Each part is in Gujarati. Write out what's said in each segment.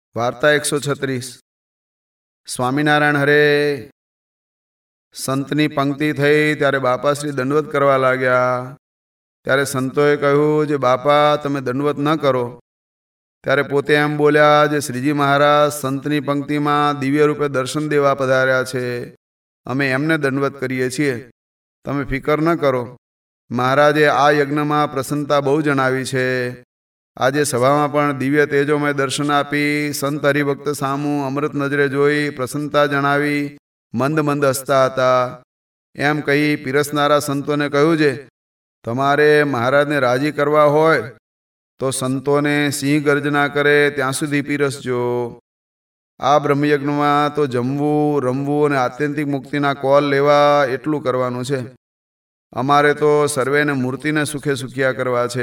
વાર્તા 136. સ્વામિનારાયણ હરે. સંતની પંક્તિ થઈ ત્યારે બાપાશ્રી દંડવત કરવા લાગ્યા. ત્યારે સંતોએ કહ્યું, જે બાપા તમે દંડવત ન કરો. ત્યારે પોતે એમ બોલ્યા, જે શ્રીજી મહારાજ સંતની પંક્તિમાં દિવ્ય રૂપે દર્શન દેવા પધાર્યા છે, અમે એમને દંડવત કરીએ છીએ, તમે ફિકર ન કરો. મહારાજે આ યજ્ઞમાં પ્રસન્નતા બહુ જણાવી છે. આજે સભામાં પણ દિવ્ય તેજોમય દર્શન આપી સંત હરિભક્ત સામું અમૃત નજરે જોઈ પ્રસન્નતા જણાવી મંદ મંદ હસતા હતા. એમ કહી પીરસનારા સંતોને કહ્યું, છે તમારે મહારાજને રાજી કરવા હોય તો સંતોને સિંહ ગર્જના કરે ત્યાં સુધી પીરસજો. આ બ્રહ્મયજ્ઞમાં તો જમવું, રમવું અને આત્યંતિક મુક્તિના કોલ લેવા એટલું કરવાનું છે. અમારે તો સર્વેને મૂર્તિને સુખે સુખિયા કરવા છે.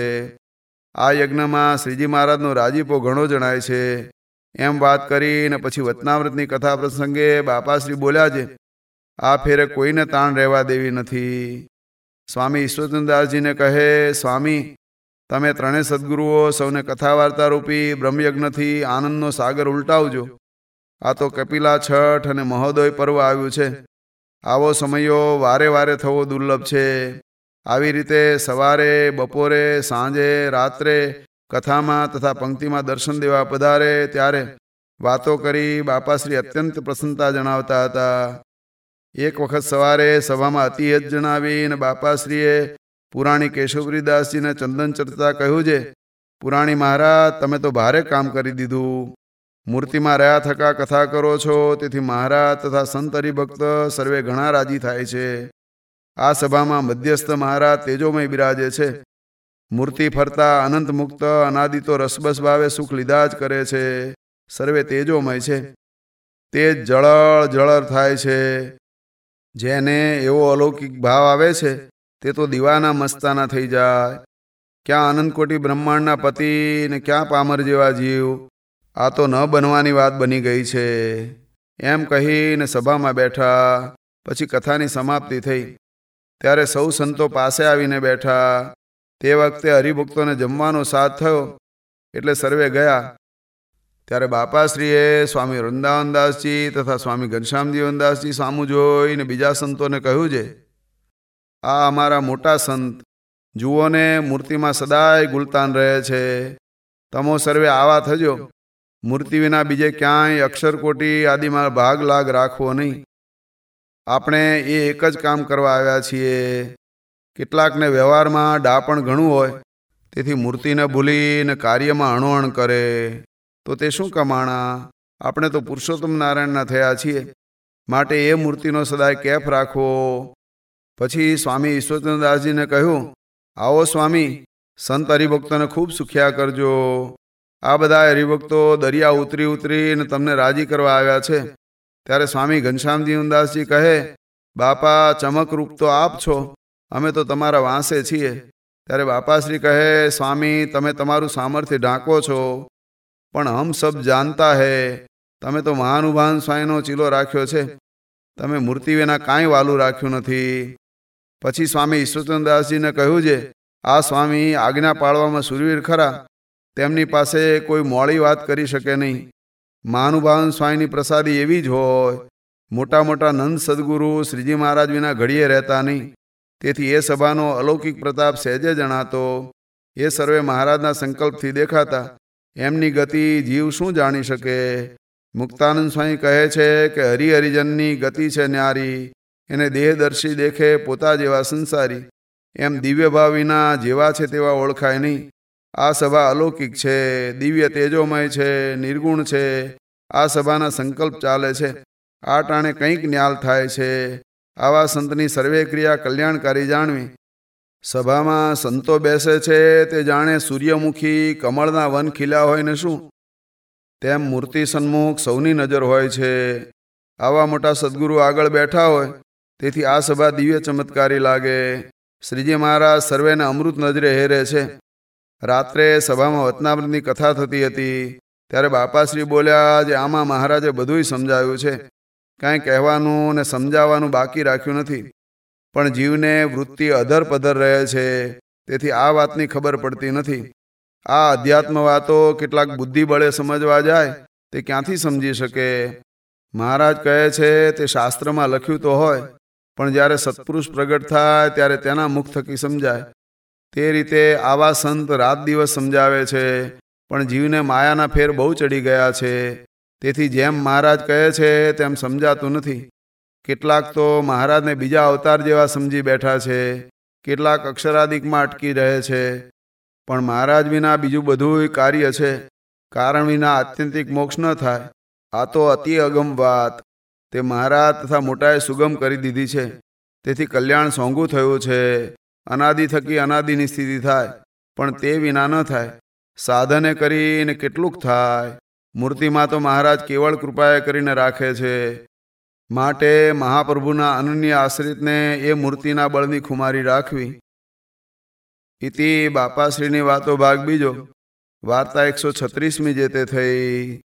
આ યજ્ઞમાં શ્રીજી મહારાજનો રાજીપો ઘણો જણાય છે. એમ વાત કરીને પછી વચનામૃતની કથા પ્રસંગે બાપાશ્રી બોલ્યા, છે આ ફેરે કોઈને તાણ રહેવા દેવી નથી. સ્વામી ઈશ્વરચંદ્રદાસજીને કહે, સ્વામી તમે ત્રણેય સદગુરુઓ સૌને કથા વાર્તા રૂપી બ્રહ્મયજ્ઞથી આનંદનો સાગર ઉલટાવજો. આ તો કપિલા છઠ અને મહોદય પર્વ આવ્યું છે. આવો સમયો વારે વારે થવો દુર્લભ છે. આવી રીતે સવારે, બપોરે, સાંજે, રાત્રે કથામાં તથા પંક્તિમાં દર્શન દેવા પધારે ત્યારે વાતો કરી બાપાશ્રી અત્યંત પ્રસન્નતા જણાવતા હતા. એક વખત સવારે સભામાં અતિહેત જણાવી અને બાપાશ્રીએ પુરાણી કેશવપુરીદાસજીને ચંદન ચર્ચા કહ્યું, છે પુરાણી મહારાજ તમે તો ભારે કામ કરી દીધું. મૂર્તિમાં રહ્યા થકા કથા કરો છો, તેથી મહારાજ તથા સંત હરિભક્ત સર્વે ઘણા રાજી થાય છે. આ સભામાં મધ્યસ્થ મહારાજ તેજોમય બિરાજે છે. મૂર્તિ ફરતા અનંત મુક્ત અનાદિ તો રસબસ ભાવે સુખ લીધા જ કરે છે. સર્વે તેજોમય છે. તે જળળ જળર થાય છે. જેને એવો અલૌકિક ભાવ આવે છે તે તો દીવાના મસ્તાના થઈ જાય. ક્યાં અનંતકોટી બ્રહ્માંડના પતિ ને ક્યાં પામર જેવા જીવ. આ તો ન બનવાની વાત બની ગઈ છે. એમ કહીને સભામાં બેઠા. પછી કથાની સમાપ્તિ થઈ. ત્યારે સૌ સંતો પાસે આવીને બેઠા. તે વખતે હરિભક્તોને જમવાનો સાથ થયો એટલે સર્વે ગયા. ત્યારે બાપાશ્રીએ સ્વામી વૃંદાવનદાસજી તથા સ્વામી ઘનશ્યામજી વનદાસજી સામું જોઈને બીજા સંતોને કહ્યું, છે આ અમારા મોટા સંત જુઓ ને મૂર્તિમાં સદાય ગુલતાન રહે છે. તમો સર્વે આવા થજો. મૂર્તિ વિના બીજે ક્યાંય અક્ષરકોટી આદિમાં ભાગ લાગ રાખવો નહીં. આપણે એ એક જ કામ કરવા આવ્યા છીએ. કેટલાકને વ્યવહારમાં ડાપણ ઘણું હોય, તેથી મૂર્તિને ભૂલીને કાર્યમાં અણોઅણ કરે તો તે શું કમાણા. આપણે તો પુરુષોત્તમ નારાયણના થયા છીએ, માટે એ મૂર્તિનો સદાય કેફ રાખવો. પછી સ્વામી ઈશ્વરચંદ્રદાસજીને કહ્યું, આવો સ્વામી, સંત હરિભક્તોને ખૂબ સુખ્યા કરજો. આ બધા હરિભક્તો દરિયા ઉતરી ઉતરીને તમને રાજી કરવા આવ્યા છે. ત્યારે સ્વામી ઘનશ્યામજી વનદાસજી કહે, બાપા ચમકરૂપ તો આપ છો, અમે તો તમારા વાંસે છીએ. ત્યારે બાપાશ્રી કહે, સ્વામી તમે તમારું સામર્થ્ય ઢાંકો છો, પણ હમ સબ જાનતા હે તમે તો મહાનુભાન સ્વામીનો ચીલો રાખ્યો છે. તમે મૂર્તિ વિના કાંઈ વાલું રાખ્યું નથી. પછી સ્વામી ઈશ્વરચંદ્રદાસજીને કહ્યું, છે આ સ્વામી આજ્ઞા પાળવામાં સુરવીર ખરા. તેમની પાસે કોઈ મોડી વાત કરી શકે નહીં. મહાનુભાવન સ્વામીની પ્રસાદી એવી જ હોય. મોટા મોટા નંદ સદગુરુ શ્રીજી મહારાજ વિના ઘડીએ રહેતા નહીં. તેથી એ સભાનો અલૌકિક પ્રતાપ સહેજે જણાતો. એ સર્વે મહારાજના સંકલ્પથી દેખાતા. એમની ગતિ જીવ શું જાણી શકે. મુક્તાનંદ સ્વામી કહે છે કે હરિહરિજનની ગતિ છે ન્યારી, એને દેહદર્શી દેખે પોતા જેવા સંસારી. એમ દિવ્ય ભાવ વિના જેવા છે તેવા ઓળખાય નહીં. આ સભા અલૌકિક છે, દિવ્ય તેજોમય છે, નિર્ગુણ છે. આ સભાના સંકલ્પ ચાલે છે. આ ટાણે કંઈક ન્યાલ થાય છે. આવા સંતની સર્વે ક્રિયા કલ્યાણકારી જાણવી. સભામાં સંતો બેસે છે તે જાણે સૂર્યમુખી કમળના વન ખીલ્યા હોય ને શું, તેમ મૂર્તિ સન્મુખ સૌની નજર હોય છે. આવા મોટા સદગુરુ આગળ બેઠા હોય, તેથી આ સભા દિવ્ય ચમત્કારી લાગે. શ્રીજી મહારાજ સર્વેને અમૃત નજરે હેરે છે. રાત્રે સભામાં વચનામૃતની કથા થતી હતી. ત્યારે બાપાશ્રી બોલ્યા, જે આમાં મહારાજે બધુંય સમજાવ્યું છે. કાંઈ કહેવાનું ને સમજાવવાનું બાકી રાખ્યું નથી. પણ જીવને વૃત્તિ અધર પધર રહે છે, તેથી આ વાતની ખબર પડતી નથી. આ અધ્યાત્મ વાતો કેટલાક બુદ્ધિ બળે સમજવા જાય તે ક્યાંથી સમજી શકે? મહારાજ કહે છે તે શાસ્ત્રમાં લખ્યું તો હોય, પણ જ્યારે સત્પુરુષ પ્રગટ થાય ત્યારે તેના મુખ થકી સમજાય. તે રીતે આવા સંત રાત દિવસ સમજાવે છે, પણ જીવને માયાના ફેર બહુ ચડી ગયા છે. તેથી જેમ મહારાજ કહે છે તેમ સમજાતું નથી. કેટલાક તો મહારાજને બીજા અવતાર જેવા સમજી બેઠા છે, કેટલાક અક્ષરાદિકમાં અટકી રહે છે. પણ મહારાજ વિના બીજું બધું કાર્ય છે. કારણ વિના આત્યંતિક મોક્ષ ન થાય. આ તો અતિ અગમ વાત તે મહારાજ તથા મોટાએ સુગમ કરી દીધી છે. તેથી કલ્યાણ સોંગું થયું છે. અનાદિ થકી અનાદિની સ્થિતિ થાય, પણ તે વિના ન થાય. સાધને કરીને કેટલુંક થાય. મૂર્તિમાં તો મહારાજ કેવળ કૃપાએ કરીને રાખે છે. માટે મહાપ્રભુના અનન્ય આશ્રિતને એ મૂર્તિના બળની ખુમારી રાખવી. ઇતિ બાપાશ્રીની વાતો ભાગ બીજો. વાર્તા 136મી જે તે થઈ.